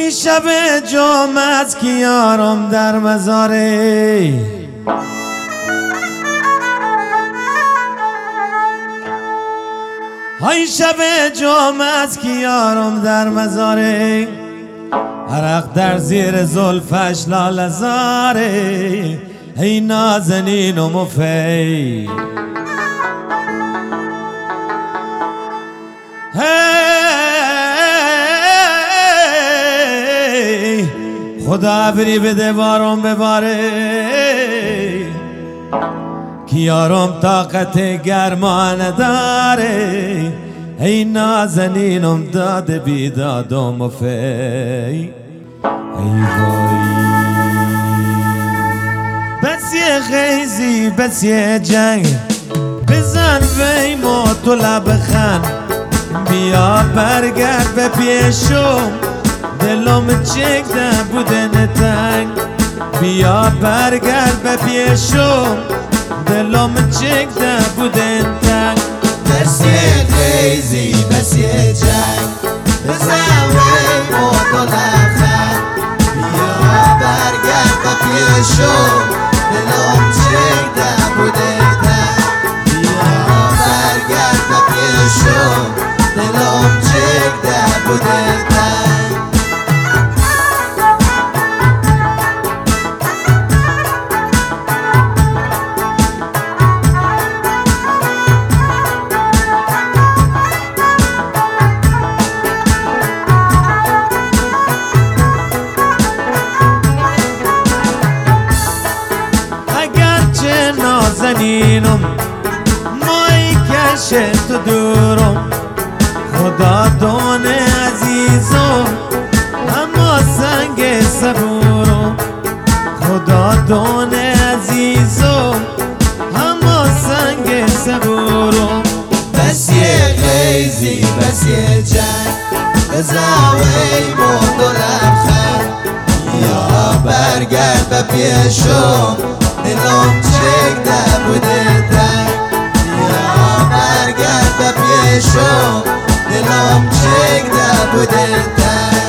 های شب جمعت کیارم در مزاره، های شب جمعت کیارم در مزاره، عرق در زیر زلفش لاله زاره، ای نازنین و مفی خدا بری بده بارم بباره، کیارم طاقت گرما نداره، ای نازنینم داد بیدادم و فی ای وای. بس یه خیزی بس یه جنگ بزن وی موت و لبخند، بیا برگرد به پیشم دلم چکده بودن تنگ، بیا برگرد به پیشم دلم چکده بودن تنگ. بس یه خیزی بس یه جنگ بزن وی موت و لبخند، بیا برگرد به پیشم دلم چکده بودن تنگ، بیا برگرد به پیشم دلم چکده بودن تنگ. نازنینم مای کشه تو دورم، خدا دونه عزیزم اما سنگ صبورم، خدا دونه عزیزم اما سنگ صبورم. بس یه خیزی بس یه جنگ بزن وی موت و لبخند، یا برگرد به پیشم دلم چکده بوده تنگ، یا برگرد به پیشم دلم چکده بوده تنگ.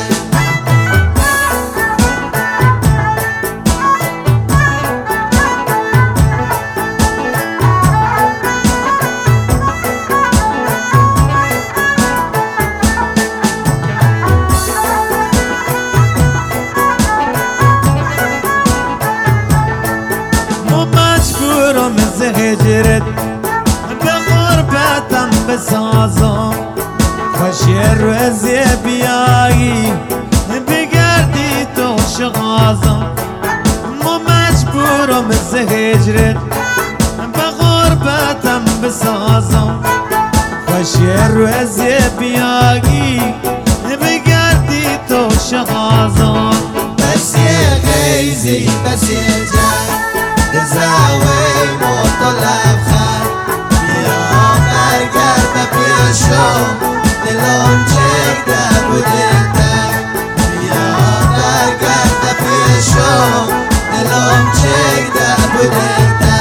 هجرت به غربتم بسازم، خوش یه روزی بیایی بگردی تو شغازم، ما مجبورم از هجرت به غربتم بسازم، خوش یه روزی بیایی بگردی تو شغازم. بس یه خیزی بس یه جنگ بزن وی موت و لبخند، بیا برگرد به پیشم دلم چکده بوده تنگ، بیا برگرد به پیشم دلم چکده بوده تنگ.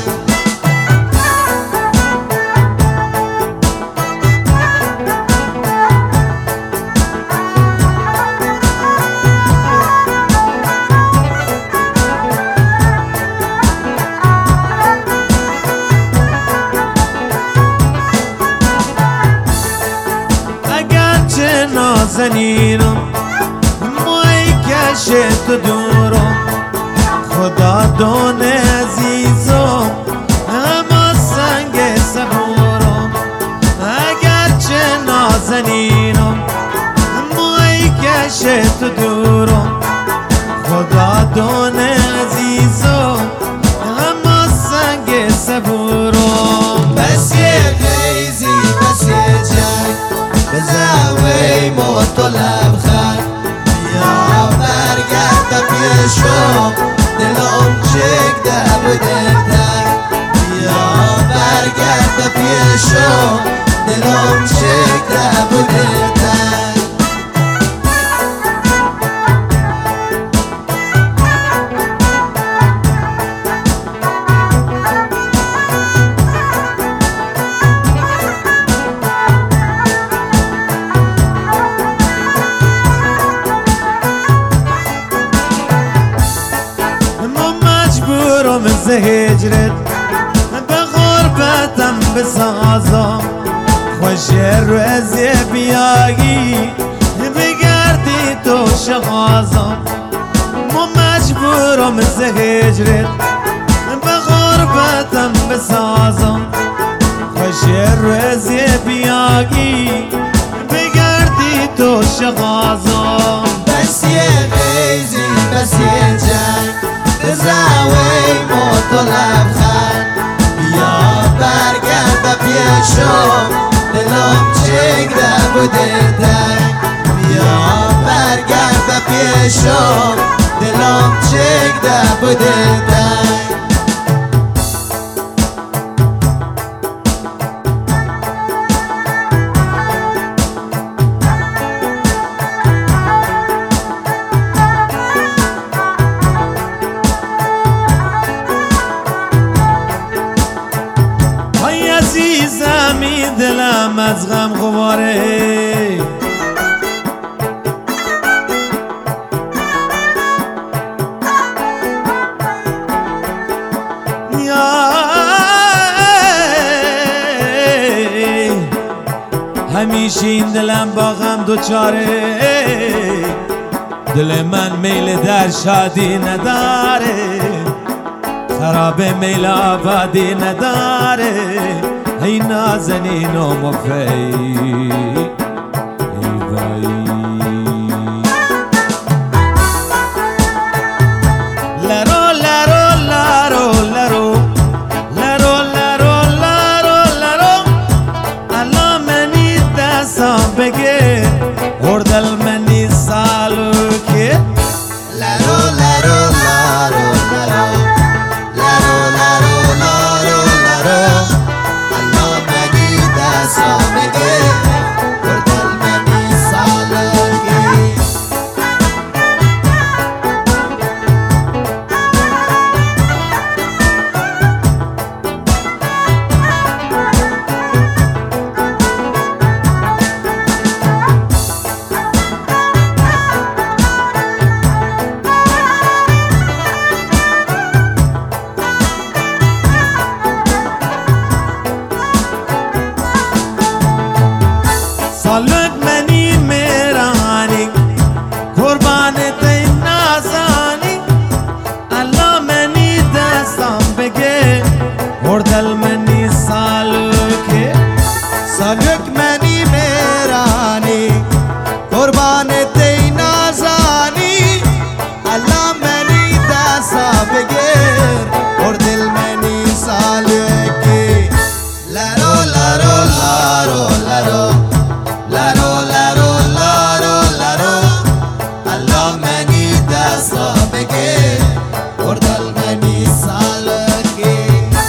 نازنینم مای کشه تو دورم، خدا دونه عزیزم اما سنگ صبورم، اگرچه نازنینم مای کشه تو دورم، خدا دونه عزیزم اما سنگ صبورم. بس یه خیزی بس یه جنگ بزن وی موت و لبخند، بیا برگرد به پیشم دلم چکده بوده تنگ، بیا برگرد به پیشم دلم چکده بوده تنگ. مجبورم ز هجرت به غربتم بسازم خوش روزی بیایی بگردی تو شغازم ما مجبورم ز هجرت به غربتم بسازم خوش روزی بیایی بگردی تو شغازم بس یه غیزی بس یه جنگ بزاوی مطلب خن بیا برگرد پیشم دلم چگره بوده تنگ بیا برگرد پیشم دلم چگره بوده تنگ عزیزمی دلم از غم غباره همیشه این دلم با غم دوچاره دل من میل در شادی نداره خراب میل آبادی نداره ای نازنین و مفی ای وای لرو لرو لرو لرو لرو لرو لرو لرو الا منی دستم بگه اردل منی سالو که لرو لرو لرو لرو لرو لرو لرو لرو الا منی دستم بگه اردل منی سالو که سالک منی میرانی قربانت نازانی الله منی دستم بگه اردل منی سالکه سالک منی میرانی قربانت نازانی الله منی دستم بگیر اردل منی سالکی لرو لرو لرو لرو لرو لرو لرو لرو الله منی دستم بگیر اردل منی سالکی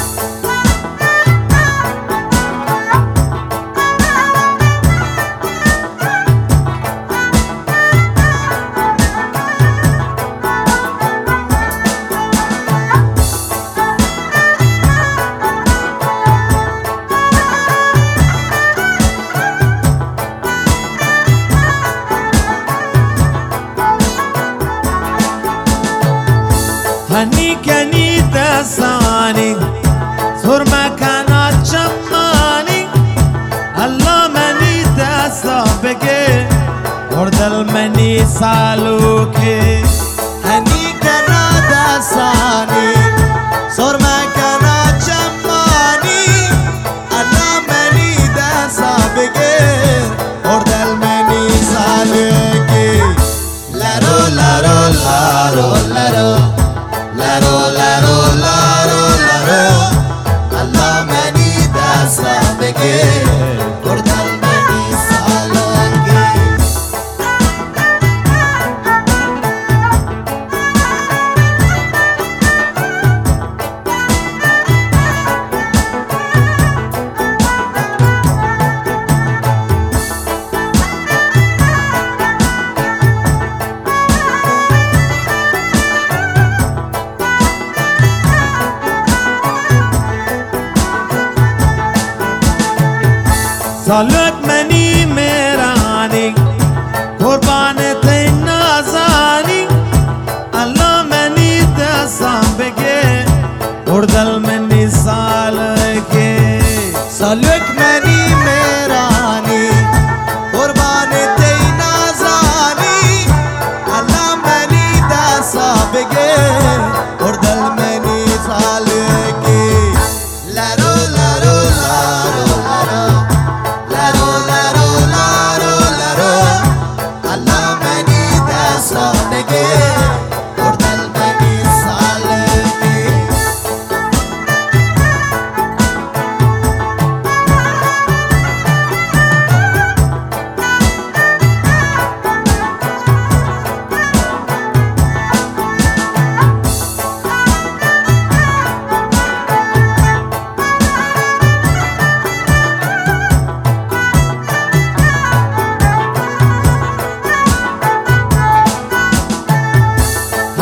هنی کنی دستانی سر مکانا چمانی الله منی دستا بگه اردل منی سالوکه هنی کنا دستانی سر مکنا چمانی الله منی دستم بگیر اردل منی سالکی لرو لرو لرو لرو لرو لرو لرو لرو الله منی دستم بگیر اردل منی سالکی سالک منی میرانی قربانت نازانی الله منی دستم بگه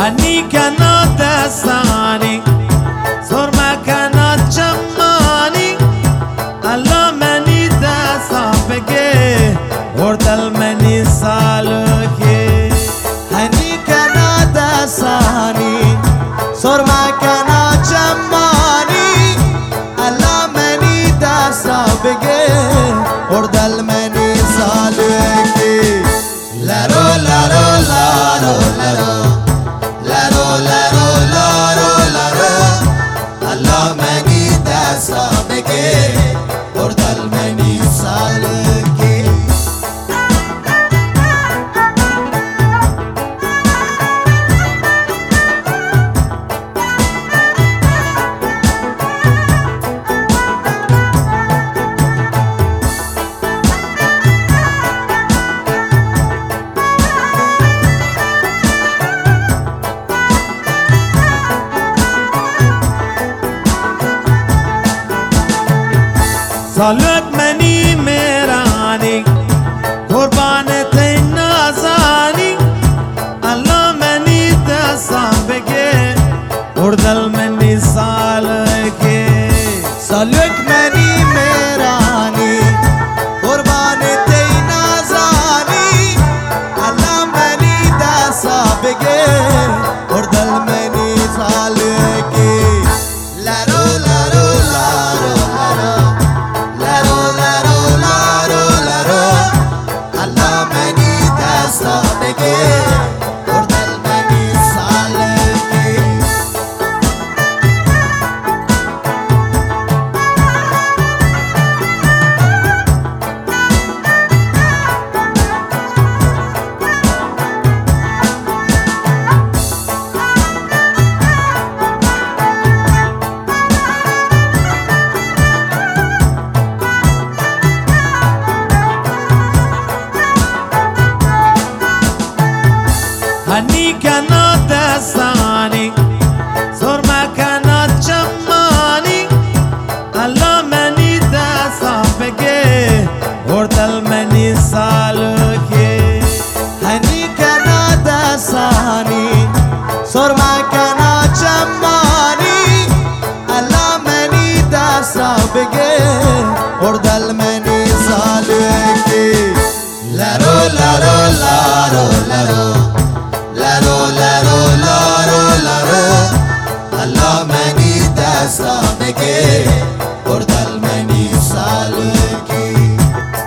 هنی کنا دستانی سرما کنا چمانی الله منی دستا بگه وردل منی سالکی هنی کنا دستانی سرما کنا چمانی الله منی دستا بگه وردل منی سالکی لرو لرو لرو لرو لرو لرو لرو لرو الله منی دستا بگه وردل منی سالکی سالک منی میرانی قربان تی نازانی الله منی دستان بگه وردل منی سالکی سالک منی میرانی قربان تی نازانی الله منی دستا بگه وردل منی سالکی لرو لرو لرو لرو لرو لرو لرو لرو الله منی دستا بگه وردل منی سالکی هنی کنا دستانی سرما کنا چمانی الله منی دستا بگه وردل منی سالکی هنی کنا دستانی سرما کنا چمانی الله منی دستا بگه وردل منی سالکی لرو لرو لرو لرو لرو لرو لرو لرو الله منی دستا بگه وردل منی سالکی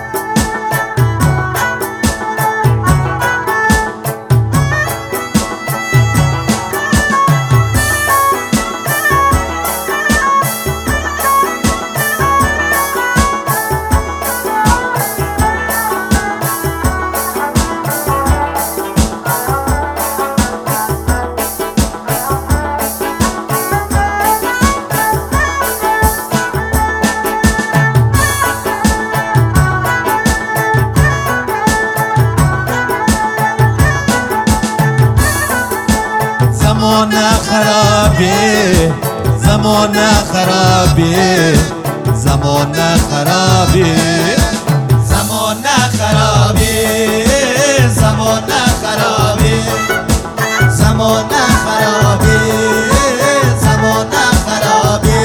زمان خرابه زمان خرابه زمان خرابه زمان خرابی زمان خرابی زمان خرابی زمان خرابی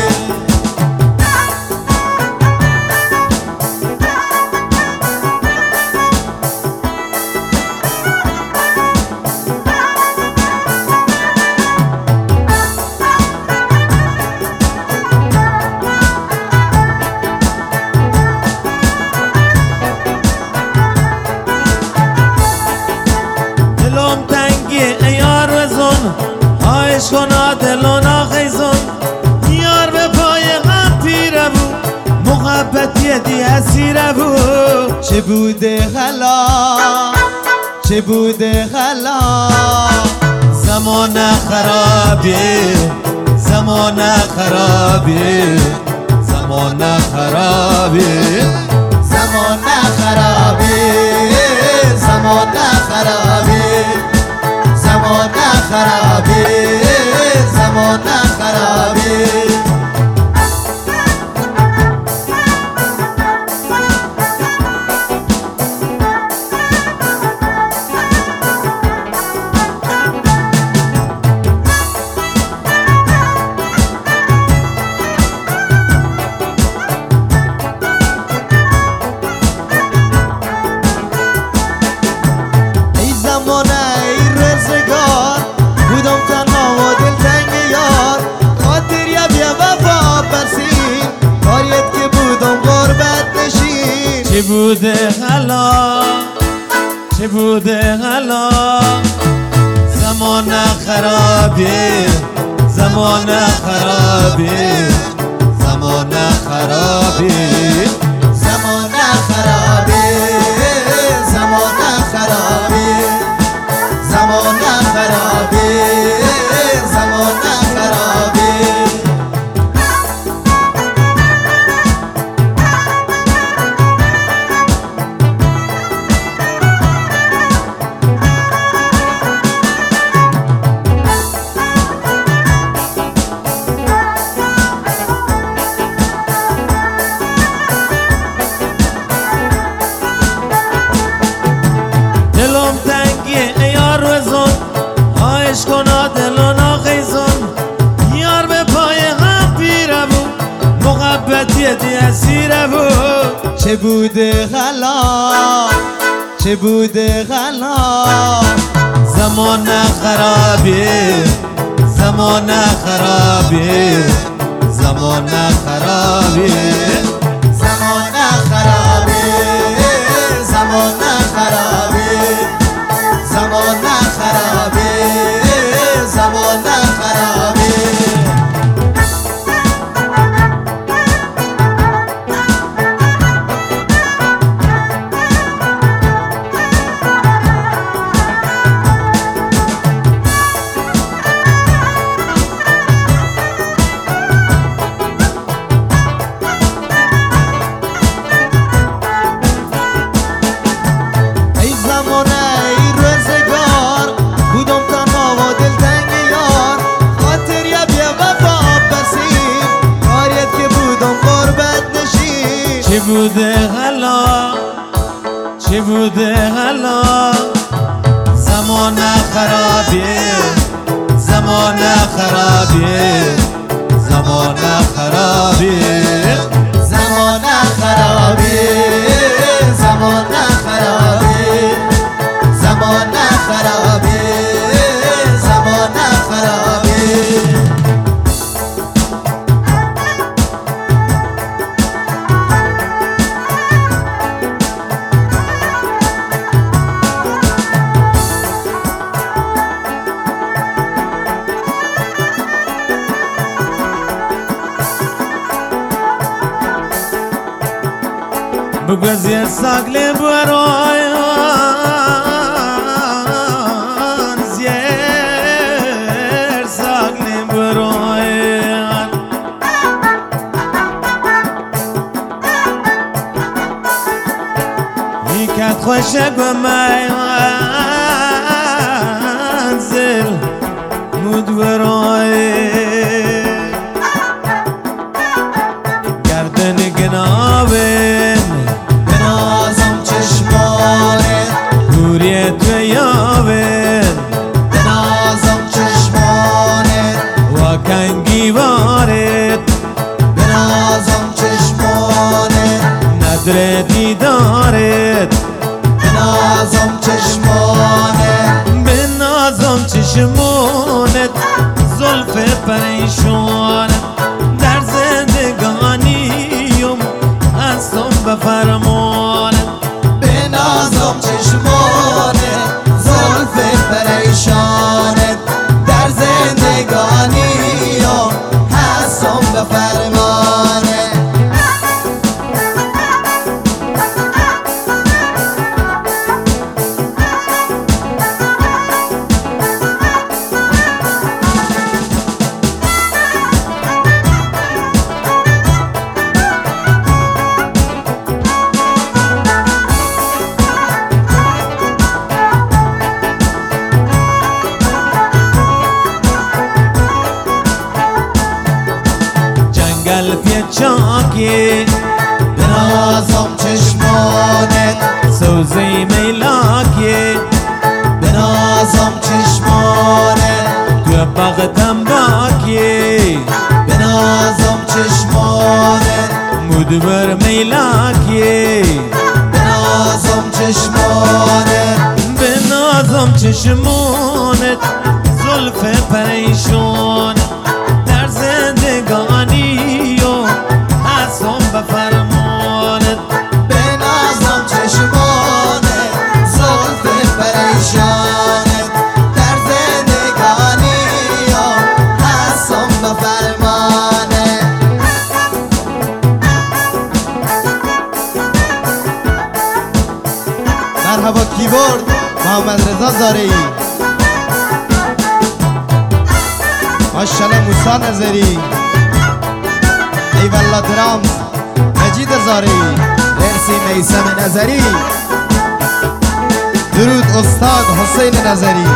دلم تنگی ایار وزون آیش کنا دلونا خیزون یار به پای هم پیره بو محبتی دی اسیره بو چه بوده غلا چه بوده غلا زمان خرابه زمان خرابه زمان خرابه زمان خرابی زمان خرابی زمان خرابی زمان خرابی بوده حالا چه بوده حالا زمان خرابه زمان خرابه زمان خرابه زمان خرابه زمان خرابه زمان خرابه زمان خرابه دلم تنگیه یار وزون آیش کنا دلون آخیزون یار به پای هم پیره بود محبتی دی اسیره بود چه بوده غلا چه بوده غلا زمان خرابه زمان خرابه زمان خرابه زمان خرابه زمان خرابه زمان خرابه زمان خرابه چه بوده حالا چه بوده حالا زمان خرابه زمان خرابه زمان خرابه زمان خرابه زمان خرابه زمان خرابه زمان خرابه بگذیر ساگل برایان زیر ساگل برایان میکت خوشه گمیان زل مود برایان گردن گناوین بنازم چشمانت دوریت و یاوین بنازم چشمانت و کنگیوارت بنازم چشمانت ندر دیدارت بنازم چشمانت بنازم چشمونت زلف پریشانت در زندگانیم هستم به فرمانت بنازم چشمانت زلف پریشانت در زندگانیم هستم به فرمانت جنگل پیچاکی بنازم چشمانت سوزی میلاکی بنازم چشمانت تو بغتم باکی بنازم چشمانت مدبر میلاکی بنازم چشمانت بنازم چشمونت زلف پریشون در زندگانی و هستم به فرمانت بنازم رضا زاری ماشالله موسی نظری ای والله درامز مجید زاری مرسی میثم نظری درود استاد حسین نظری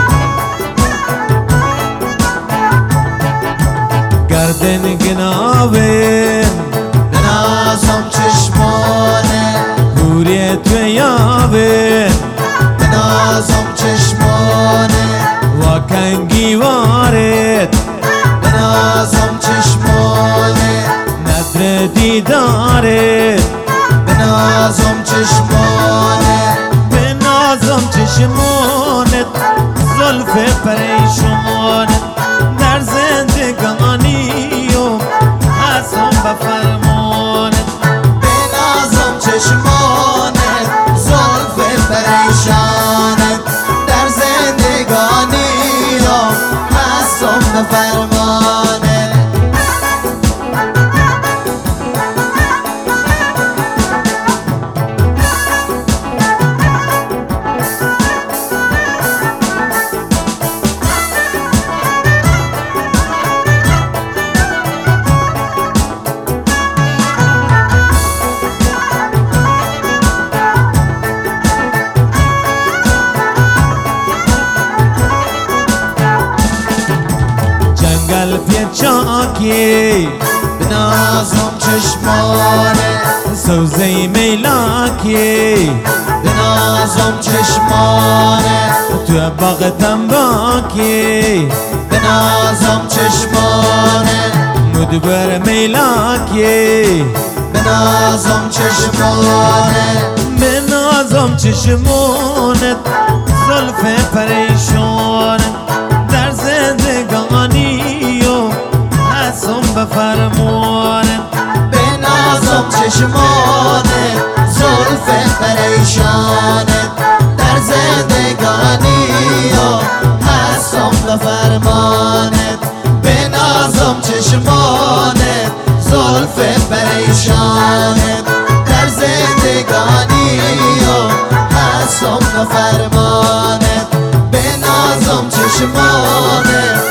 گردن گناوه بنازم چشمانه گوری تو یاوه بنازم چشمانه و کنگی وارد بنازم چشمانه ندر دیدارت بنازم چشمانه بنازم چشمانت زلف پریشانت در زندگانی و حسن به فرمانت بنازم چشمانت زلف پریشانت در زندگانی و حسن به فرمانت جنگل پیچاکی بنازم چشمانه سوزه میلاکی بنازم چشمانه تو باغ تنباکی بنازم چشمانه مدبر میلاکی بنازم چشمانه بنازم چشمانت زلف پریشانت در زندگانی و حسن به فرمانت بنازم چشمانه زلف پریشانت در زندگانی و حسن به فرمانت بنازم چشمانت زلف پریشانت در زندگانی و حسن به فرمانت بنازم چشمانت